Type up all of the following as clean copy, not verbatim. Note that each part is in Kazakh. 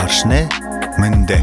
Малгашне мэнде.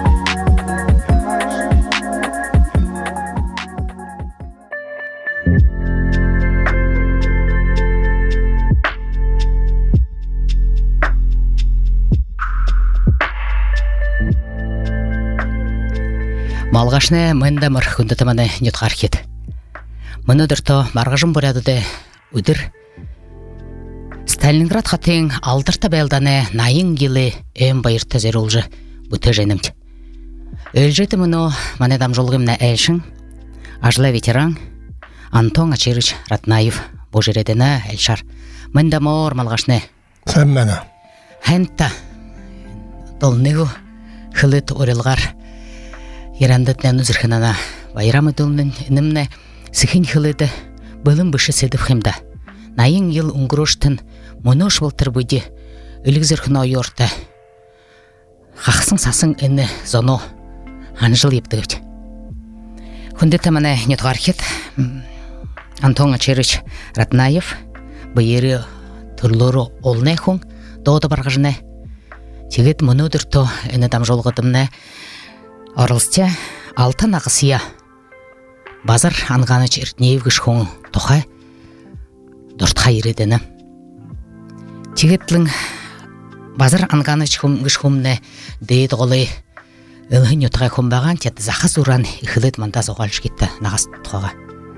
Малгашне мэнде мар хүндэтэмэне нютгархит. Мөнөдөртө маргажын бурядыде үдір Сталинград хатын алдырта байлданы найын гилы эм байырта зерулжы бұты женімді. Өлжеті мұны манедам жолғымна әлшін, ажла ветеран Антон Ачирыч Ратнаев божередені әлшар. Мында мор малгашне. Сән мәні. Хэнта долнығу хылыт орелғар ерандытнен үзірхінана байрамы долнын інімне сихин хылыды былым бұшы седіп хымда. Найын ел ұңғыроштын мұнош болтыр бұйде үлігзірхіна ойорта. Қақсын сасын іні зоно анжыл епдігіт. Хүндеті мәне нетғархет Антон Ачирыч Ратнаев бұйері түрлері олны хуң доғды барғыжыны. Тегет мұнудырты іні дам жолғыдымны орылсте алтын ағысия базар анғаны чернеевгіш хуң тұқай дұртқа ередені. Тегетлің базар анғаны гіш хумны дейд ғолы үлхін ұтығай хумбаған тет зақыз ұран ихылет мандаз оғалыш кетті нағас тұқаға.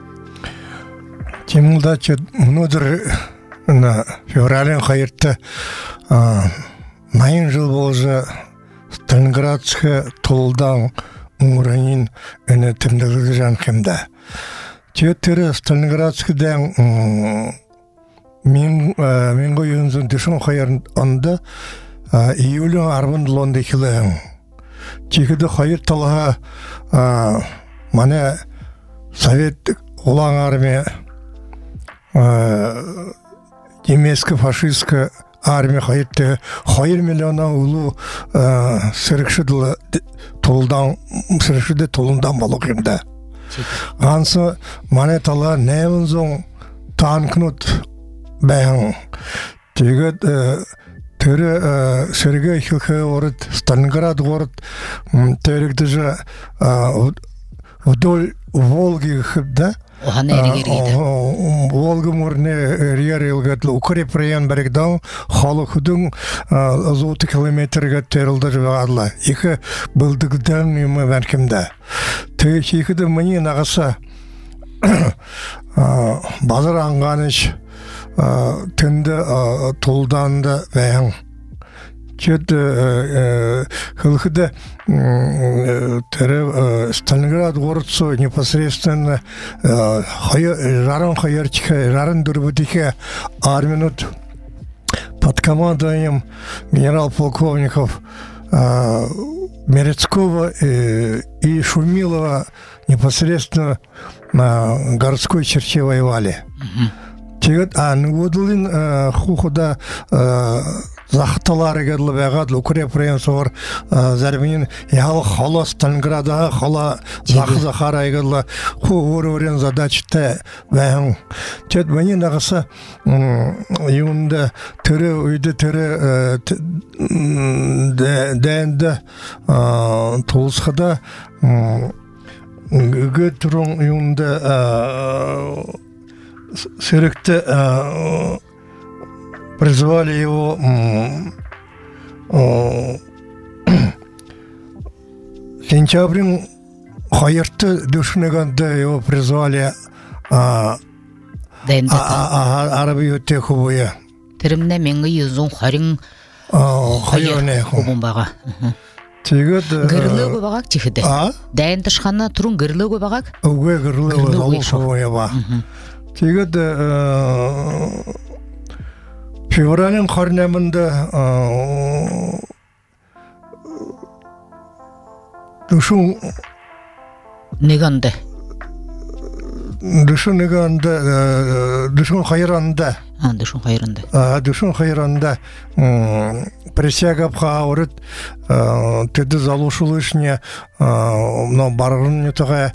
Темілда чет мұнудыр феврален қайыртты найын жыл болжы Сталинградсқа толдан ұңғыранин үні тімдігі жан кемді. Теттері Сталинградскіден мен қойынзын дүшін қайыр онда июлін арбын лонды келең. Текеді қайыр талға мане совет олаң армия немескі фашисткі армия қайырты 2 миллиона ұлы сірікшіді толындан балық емді. Ансы манетала нәймінзің танкнут бәйін. Тегет түрі сірге хилхе орыд, Сталинград орыд, түрікді жа вдоль Волги хыбда. Оған әрігерейді. Волга мұрны әрігер елгетлі укреп район бәрігдау, халы күдің 100 километрге терілді жывағадылы. Екі бұлдығыдан үйімі бәркімді. Тегекеді мұны нағаса базар аңғаныш түнді тұлданды бәйін. Чет хылхыда Сталинград городцу непосредственно жарын дурбутике арминут под командованием генерал-полковников Мерецкого и Шумилова непосредственно на городской черте воевали. Тегет Нугудулин хухуда Захталары гадлы бәғадлы укреп район соғыр зәрбінен яғы қала Сталинградаға қала зақыза қарай гадлы қуғыр задачты бәғын. Тет мәне нағысы үйінді түрі үйді түрі дәйінді тұлысқыда үгі түрін үйінді сөрікті призвали его сентябрин хайырты душнеганда его призвали арабия техубуя. Тірімне менгі юзун харин хайырне хубумбаға. Тегет гырлыгы багак тихиде. Дайын тышқанна турун гырлыгы багак? Уге гырлыгы залушуя ба. Тегет феврален қарнамында дүшін неганды? Дүшін қайранда. Дүшін қайранда присягапқа ауырыт теді залушылышне барғын нетіға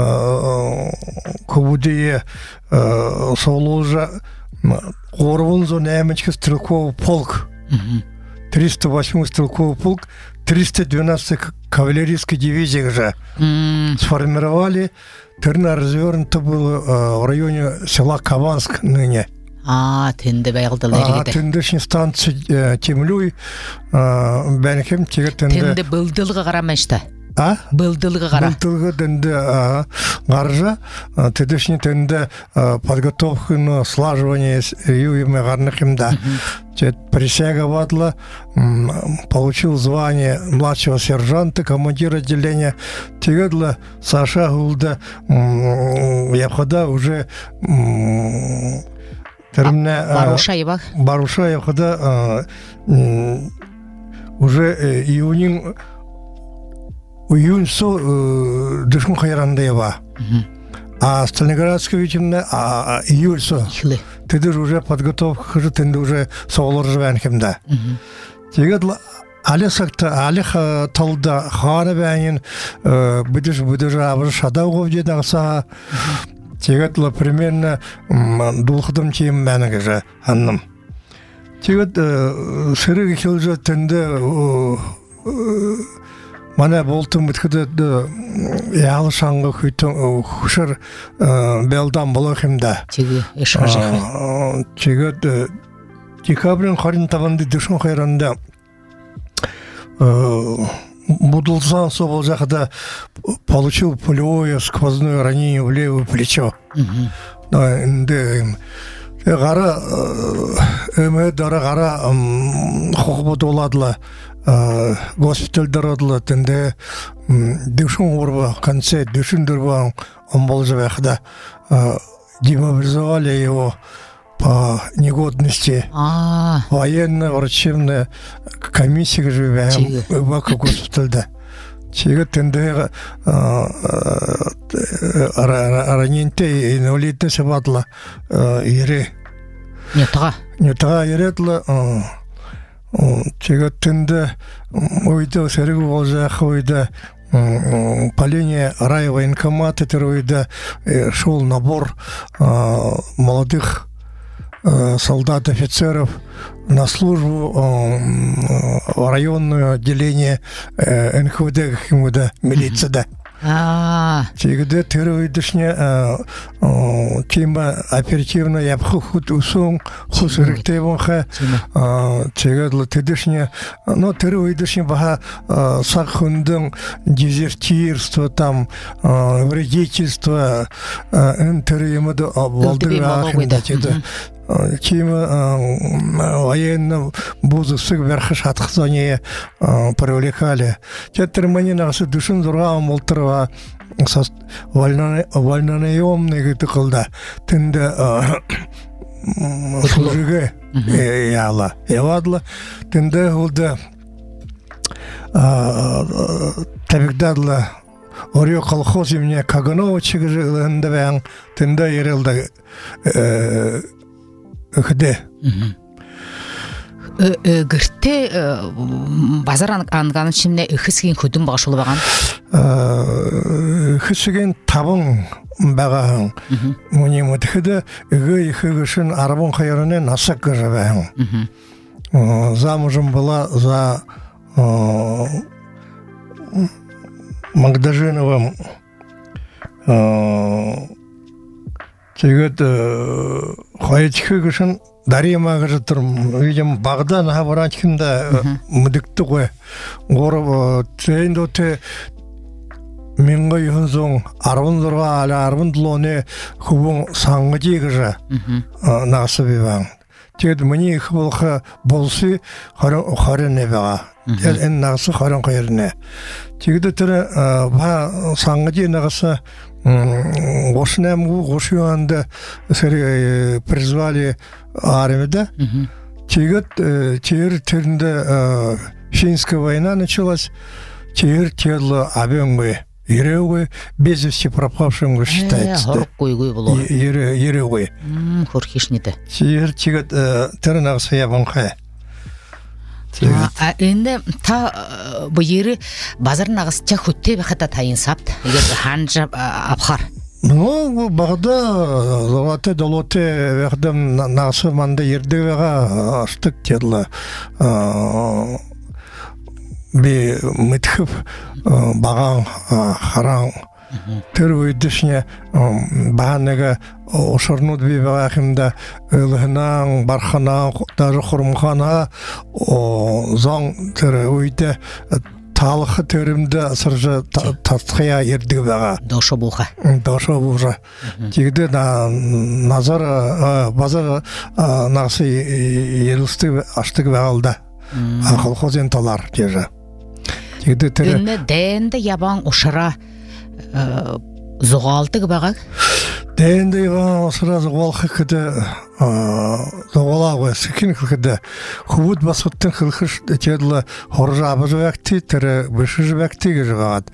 көбудее солужа Горвунзо немецкий стрелковый полк. 308 стрелковый полк, 312 кавалерийской дивизии же сформировали. Терна развернуто было в районе села Каванск ныне. Тенде байгалдылар егеде. Тендешни станция Темлюй, бәнекем тегі Тенде былдылға қарамашта. Былдылға қара. Былдылға тенде ғаржа, тедешни тенде подготовку на слаживание юйме гарныкимда. Присяга ватла, получил звание младшего сержанта, командира отделения. Тегедла Саша Гулда, я хода уже Баруша когда уже июнь со дышун хайрандева, а Сталинградский витимне июль со ты уже подготовка хуже ты уже соолор живен кемда. Тегедла Алисакта Алих толда хана бәнин будешь абыршада дедағса. Тегетла примерно дулхдым тем мәнеге же анным. Тегет сырыгы келже тенде мана болтым биткеде ял шаңгы хүйтен хушыр белдан болохимда. Теге эшажы. Тегет декабрьын харин табанды душун хайранда Будулзан собол жахда получил пулевое сквозное ранение в левое плечо. Гара дара гара хохбот оладла госпитальдар одла тенде душун урба конце душун дурба он был жахда демобилизовали его по негодности. Военная врачебная комиссия живем в госпитале. Чего тенде раненте инвалидно сабатла ире. Нетага иретла. Чего тенде уйда серегу волжах уйда полиния райвоенкомата теруйда шел набор молодых солдат, офицеров на службу в районное отделение НКВД, милиция. Тегде терроидышня тема оперативно я бхут усун хусырыктевонха тегедла тедышня но терроидышня баха сахундың дезертирство там вредительство интеремеду обвалдырахында теді тема военно бузысык верхыш атқызание привлекали. Тетермани насы душын дұрғам олтырға вольнонаемный гэты қылда тінді служыға яла явадла тінді ғылды табикдадла Орё колхоз имени Каганова чыгыжылында бәң тінді ерелді Хде. Гырте базар анганы чимне хисген хөдүн багышылы баган. Хисген табын баган. Муни мутхыда гышын арбон хайрыны насак гыжабан. Замужем была за Магдажиновым Тегет хайчхы гышын Дарима гыжытырм, видим, Багдан хабаранчкында мыдыкты ғой. Горы тейндо те менға юнзон арвындырға ала арвындлоне хубун саңгыди гыжа насыбы баң. Тегет мыни хыбылха болсы харын небеға. Эн нағысы харын қайырыне. Тегет түрі ба саңгыди нағысы Гошнему Гошуанда призвали армию. Теперь финская война началась. Теперь тело объемы еревы без вести пропавшим считается. Еревы. Хорхишниде. Теперь тернах своя банка. Энде та бу ери базар нагысча хөттө бахата тайын сапт. Эгер ханжа апхар Ну, бағда золоте долоте вәхдем насы манда ердевеға аштық деділі бе мүтхіп баған қаран төр өйдішіне бағанығы ошырнуд бе бағақымда өлігінен барханан даже құрымхана зоң түрі өйді талықы төрімді сыржы тастқия ердігі баға. Дошы бұға. Дошы бұға. Тегді назар базар нағысы елістігі аштығы бағалда. Қолқозен талар дежі. Тегді түрі... Үнні дәнді ябан ұшыра зұғалтығы баға? Дәнді ябан ұшыра зұғалқы күді зұғала ғой, сікін күді құбыт басыттың қылқыш тегілі хоржа абызы вәкті, түрі бүшіжі вәкті кежі ғад.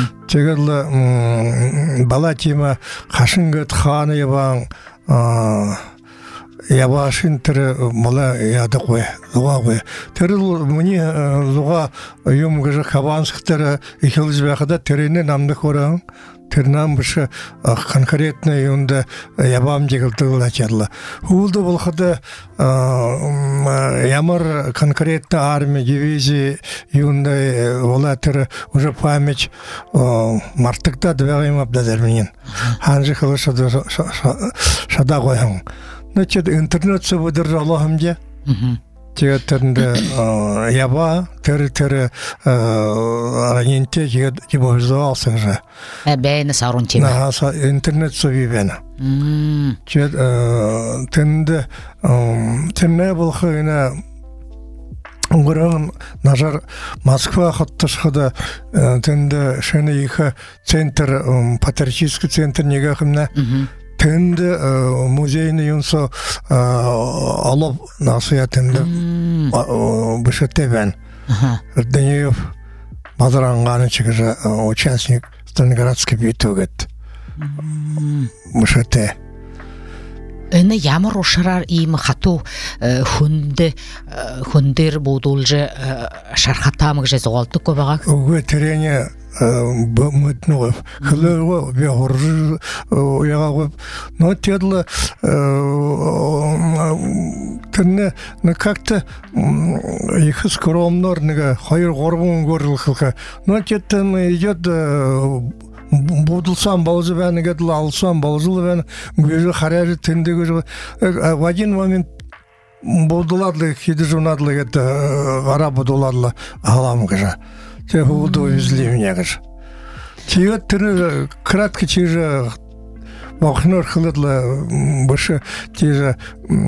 Тегілі бала тема қашын күд қаны ябан ябашын түрі мұла яды қой, зұға қой. Түрі мұне зұға үйім күжі қабансықтары екіліз бәқіда түріне намды қорағын. Түрнам бұшы конкретно үйінді ябам дегілдігіл әкерлі. Улды бұлқыды ямар конкретно армия, дивизия үйінді ола түрі уже память мартықта дұбағайым абдадырменен. Ханжы қылы шада қойын. Нөтчеді интернетсі бұдыр Аллахымде. Тегеттерінде яба, түрі раненте жебозды алсың жа. Бәйіні сарун темі. Интернет сөбей бәні. Тінне бұлқы үйіне ұңғырағын нажар Москва қаттышқыда тінді шәні екі центр, патриотический центр неге қымна. Тенде музейный юнсо алып насыя тенде бішетте бән. Рденеев базаранғаны чекежі участник Сталинградский бейтөгет. Бішетте. Үні ямыр ұшырар иймі қату хүндер бұдулжы шархатамығы жезі олды көбіға? Үгі терене мүтіні қойып, қылығы бе ғұржы ұяға қойып. Но теділі түріне как-то екі скромнор қайыр ғорбың көрілі қылға. Но теттен идет будылсам баузы бәні кәділі алсам баузылы бәні көзі қаражы түндегі жығы. В один момент будыладылы, кеді жунадылы кәді ғара будыладылы ағаламы қыжа. Те худу увезли меня, кыш. Тиет түрі кратко чижа вахнор хылыдла больше те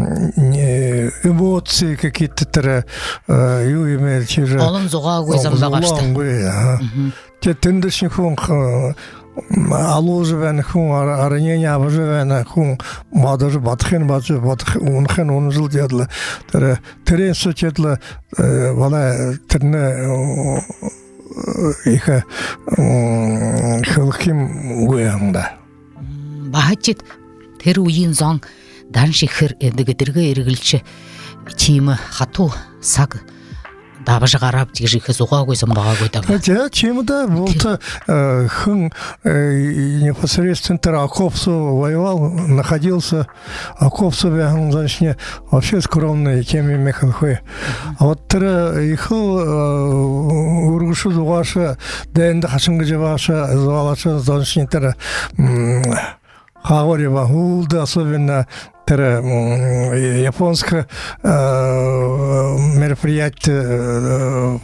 эмоции какие-то түрі юйме чижа. Олын зуға көзім бағашты. Те тіндішін хуң алузы бәні хуң аранение абызы бәні хуң мадыры батықен ұнықен оны жыл деділі. Түрен сөтеділі бала түріне екі қылқым өйіңді. Бағатчет тер ойын зоң дан шекір әдігідіргі ерігілші тиімі қату сақ дабыжы қарап тегжікі зуға көзім баға көйдім. Тиімі да болты хың непосредственно Окопсу воевал, находился. Окопсу бәғын заншыне вообще скромный теме меканхой. А вот түрі ихыл үргішу зуғашы, дәйінді қашынғы жебашы, зуғалашы заншыне түрі қағыр еба. Улды особенно японское мероприятие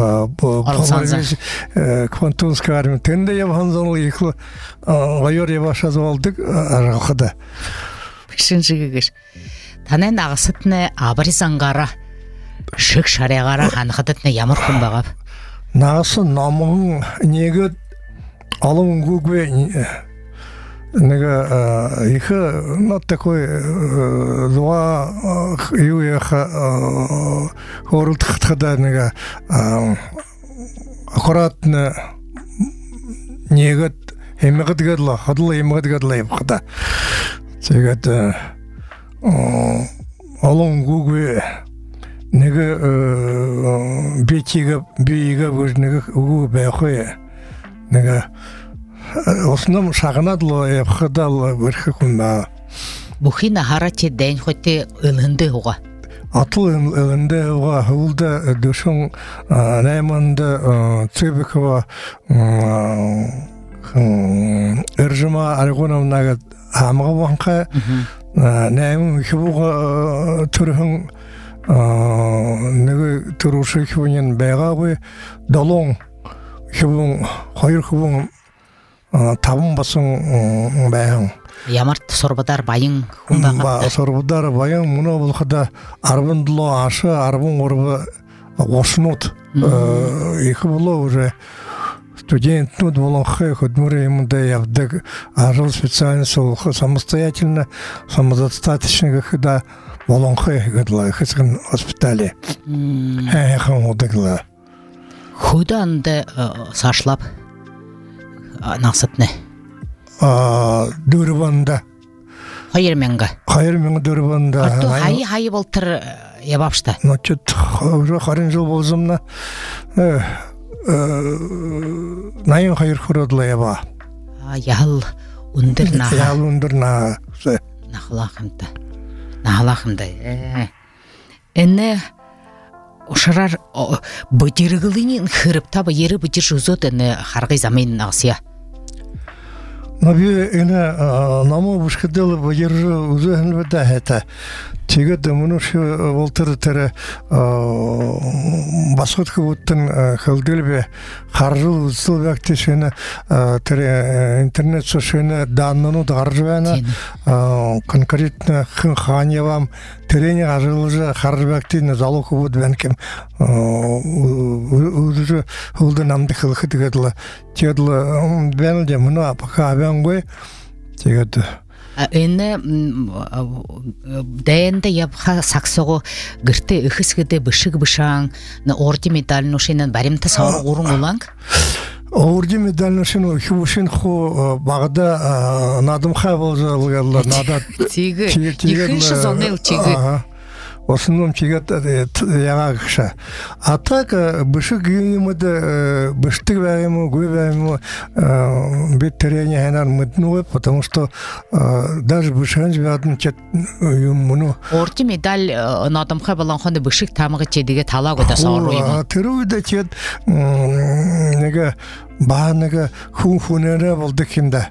Квантунской армии. Тенде ябханзаныл ехлы ғайор ебаша звалдық арғалқыда. Бішіншігі кеш. Танен ағысытыны абыры заңғара, шық шарияғара қанықыдытыны ямыр күн бағап. Нағысы намығын неге алымын көгве Их такой два юеха хорултхтада аккуратно негат эмгат гадла хадла эмгат гадла ебхада сегат алон гугве нега бетига бига нега угу бехое нега осыным шағынадылы епқыдалы біркі күнна. Бұхина хараче дән хотте ылынды оға. Атыл ылынды оға хылды дүшін нәйманды Цыбекова үржіма арғонамнағы амға ванқа нәймін хибуға түрхін неге тұрушы хибунен бәйға ғой долон хибун хайыр хибун табын басың бәйін. Ямарт сорбадар байың хүмбағатты. Сорбадар байың мұны бұлқыда арбындылы ашы, арбын орбы осынут. Екі бұлы уже студентнут болонхы худмуры емінде явдық ажыл специальность олқы самостоятельно, самодостаточно қыда болонхы ғыдылы қысқын госпитали. Әйқын одығылы. Худанды сашлап нақсытны? Дөрбанда. Хайырменға? Хайырменға дөрбанда. Арту хайы болтыр ебапшта? Ночет, уже харин жыл болзымна. Найын хайыр құрыдылы еба. Яғыл ұндырна. Яғыл ұндырна. Нағылақымда. Әні ұшырар бұдырғылының қырып табы ері бұдыр жүзот әні қарғай замайын нағысия. Наби эне наму бушкадел бажыржы үзен беда хата. Тиге демунуш волтер тере басот куттен халделбе харжыл үзсел вакты шене тере интернет шене данныны даржвана конкретно ханьявам терене ажылжы харжбакты залог буд бенкем үзү hulda namdı kılkı tıkadıla тиедлы бенде мына пока бенгой тигеді. Эне дәйенде ябха саксого гырты ыхысгыды бышаң на орди медаль ношенен баримта сауыр урун уланг? Орди медаль ношен хубушин ху бағда надым хабылжалыгадылар нада тигі ихыншы зонел тигі в основном чигат яга кыша. А так бышык юмыды быштык вәгімі, гөй вәгімі бет терене хэнар мыднуы, потому что даже бышыгын жбядын чет юмыну. Орти медаль надамха балан хонды бышык тамығы чедіге тала көді сауыр ойымы? Тырыуыда чет неге бағанығы хун-хунere болды кімді.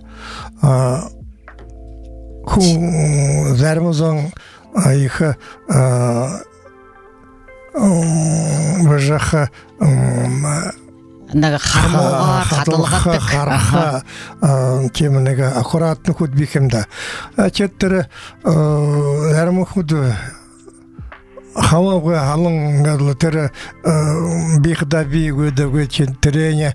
Хун зәрмізің айха выжаха нага хармоға қатылғаттық харха темінеге аккуратны худ бекемді четтері әрмі худы хаваға халың ғадылы тірі бейқыда бейгөді өтчентерене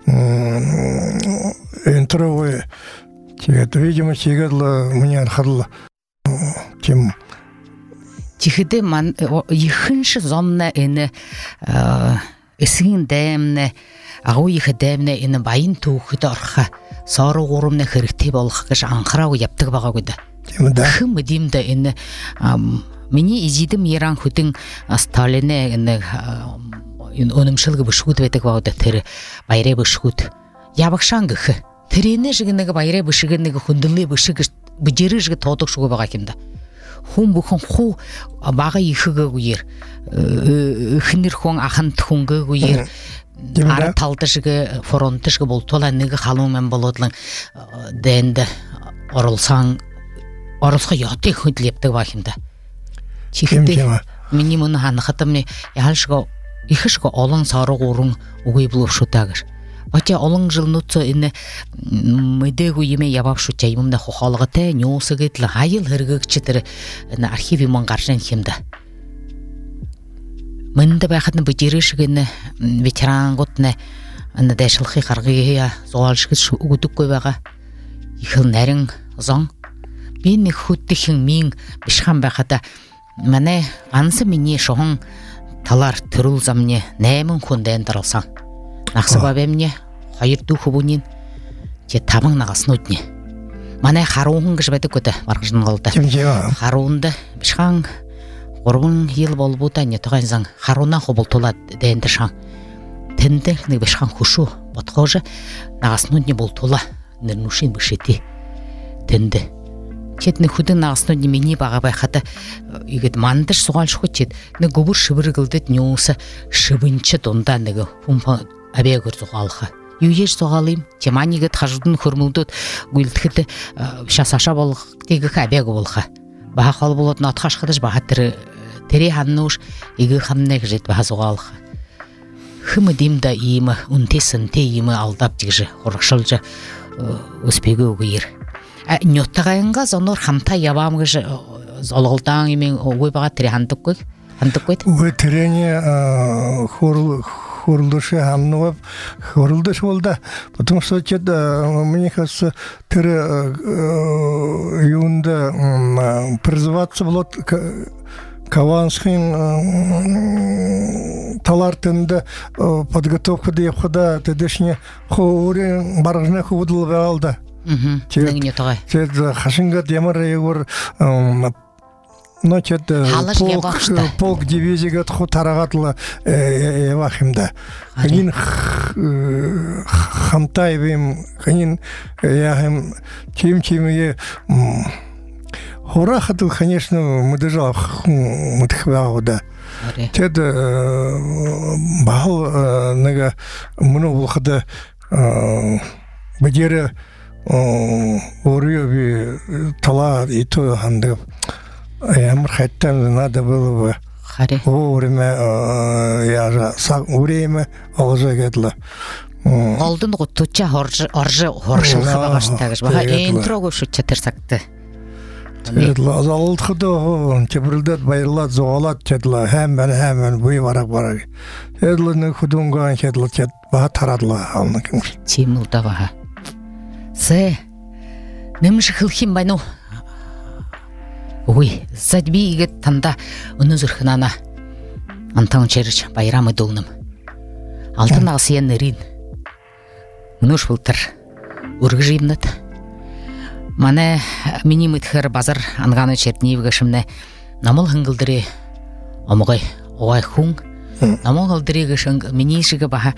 энтровы видимо чегадылы мне архадылы тем Тихиде ман ихыншы зомна эне эсигин дэмне агу ихы дэмне эне байын туухыды орха сары ғорумна хырыхты болох кыш анхырау яптығы баға көді. Хым өдеймді эне мені изидім еран хүтін Сталине эне өнімшілгі бұшығыд бәтік бағыды тірі байре бұшығыд. Ябықшан ғықы. Тірені жігінігі байре бұшығынығы хүнділі бұшығы бұжыры жығы тодық шуғы баға кемді. Хун бүхэн ху бага ихыга гуер хинер хон ахант хунга гуер ар талтышыгы фронтышыгы болтола неге халумен болодлын дэнде орылсаң орылсқа яты хүндлепті бахинда чихте мини мұны ханхатымне ялшыга ихышыга олон сары ғорын угой булып шутагыр Бача олон жыл нутса ине мэдэгу еме ябап шутя имымда хохалгыте нёсыгытлы хайыл хыргыгчытыр на архиви мангаржан хемда. Мында байхатны бычырышыгыны ветеран готны аны дэшылхи харгыя зоалшыгыз угудук көбага ихыл нэрин зон бин хуттихин мин бишхан байхата мане ансы мини шохон талар түрул замне нэмэн хундэн даралсан. Нақсыбабемне хайыр духу бунин те табың нағасын өтіне. Мана харуын кішбәді көті барғыжын қалды. Харуынды бішқан ғорбын ел бол бұта не тұған заң харуынан қобыл тола дәйінді шаң. Тінді бішқан құшу бұтқожы нағасын өтіне бол тола нернушин бышети тенде четне худын нағысно немени баға байқата игет мандыш суғал шухучет не губур шыбыргылдет нюса шыбынчы тонда неге хумпа абегөр суғалха юеш суғалым теманигет хажудын хурмулдут гүлтхите шасаша бол теге абег болха баха қал болот натхаш хадыш баха тере ханнуш иге хамнег жет баха суғалха хымы димда иймі унтесынте иймі алдап жигжи хорықшылжы успеге угейір нёттағайынға зонор хамта ябамгыш олголтаң имен ойбаға тире хандык койд. Ой тирене хорулдышы хамнуап хорулдыш болда, потому что мне кажется, тире юнда призываться болот Каванскин талартында подготовка дейхуда тедешне хорен баражна худылга алды. Хашинга демар егор полк дивизияга тарагатла вахимда. Ханин хамтайбим ханин яхим чим Хорахату, конечно, мы даже мутхвауда. Тед бахал нега много хада бедере орёби тала и то хандып. Ямар хаттан надо было бы. Время я время алжагетла. Алдын гутуча оржы хоршылга баштагыш. Баха энтрого шутчатыр сакты. Азалдықты чебрілдет байырлат зоғалат чедла хәммен бұй барак. Эдліні күдіңген чедла чед баға тарадла алны кемш. Чемілда баға. Сэ, немші қылхим байну. Ой, задби егет танда үні зұрхынана. Антан черіч байрамы долным. Алтын асиян нерин. Үніш бұлтыр. Үргі жиымнат. Мане мини мытхыр базар анганы чернивга шымне намыл хыңгылдыры омығай оғай хуң намыл хыңгылдыры гышың мини шыға баха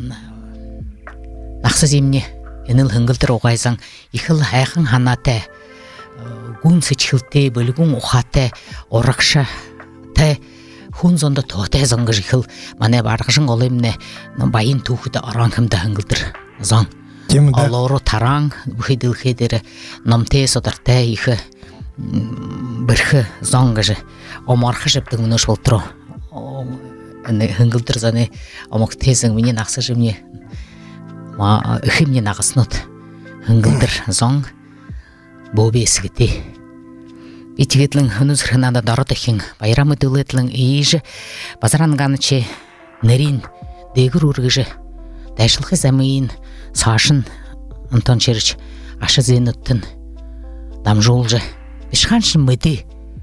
нақсы земне еніл хыңгылдыр оғайзан ихыл айқын ханаты гүн сычхылты бөлігін ұқаты орықшы ты хун зонда тоғтай заңғы жихыл мане барғышын олымне байын тухыда араңхымда хыңгылдыр заң Алору тараң бұхидыл хедері намте содарта ихы бірхі заңғыжы омархы жептің мұныш болтыру хыңгылдыр заны омақ тезің менен ақсы жымне үхімнен ағысынут хыңгылдыр заң бөбе есігіте бетігетлің хүніз хынада дарытықын байрамы дөлетлің иежі базаранғанычы нерин дегір үргіжі дәшілхі зәмейін Сашын Антон Черич ашы зейнуттын дамжолжы бешханшын мүді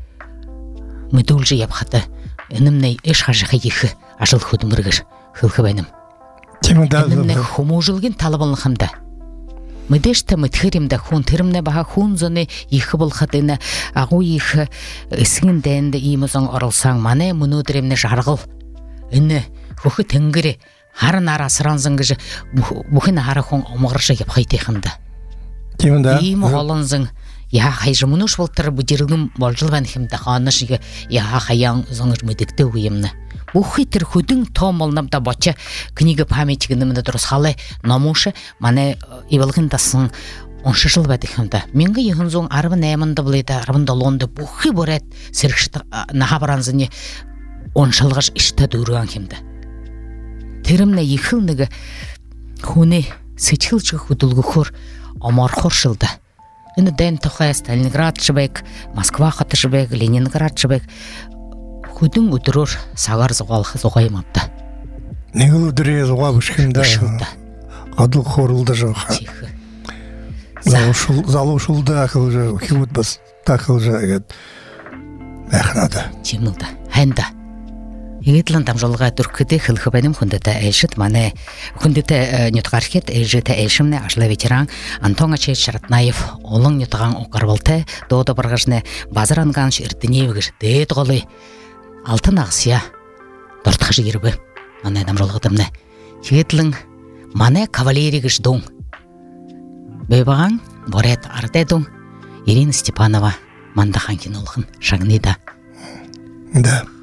үлжі ябхаты үнімней үш қажықы ехі ажыл құдым үргір хылқы бәнім үнімней хуму жылген талыбылықымда мүдешті мүтхіримді хун түрімне баға хун зоны ехі бұлқадыны ағу ехі үсігін дәнді иемізің орылсаң мане мұнудыремне жарғыл үні хұқы түнгірі Харын ара сыранзыңгыжы бұхын ара хоң омығыршы еп қайтеқында. Деймі олынзың, я қайжы мұныш болтыры бұдерігім болжылған хемді қанышығы я қаяң зоңыр мүдікті өйемні. Бұхы түр хүдің том олнамда бачы книгі памятігінімді дұрыс қалы намушы мане ивалғындасын 10 жыл бәдіхімді. Менгі еғін зоң арбын әмінді бұлайды, арбында лонды бұхы бұрет сірікшті наға баранзыне 10 жылғыш ішті дұрған хемді. Тірімне ехілнігі хуне сычылчы худылғы құр омар хоршылды. Үні дән тұқай Сталинград жібек, Москва қаты жібек, Ленинград жібек. Худың үдірір сағар зұғалқы зұғаймапты. Негіл үдірі зұғал үшкімді. Қадыл хорылды жоға. Залушылды ақыл жа, хилут бас тақыл жа. Әхнады. Чемілді. Хәнді. Егетлан там жолға дүркіде хылқы бәнім хүндеті әйшіт, мане хүндеті нютқархет әйжеті әйшімне ашла ветеран Антон Ачевич Шаратнаев олың нютған оқарбалты доды бірғышны базыранғанш үрдіневігіш дейд қолы алтын ақсия дұртқыжы ербі мане дам жолғыдымны. Егетлан мане кавалеригіш доң бөйбағаң борет артедуң Ирина Степанова мандахан кинолығын шаңнида. Да.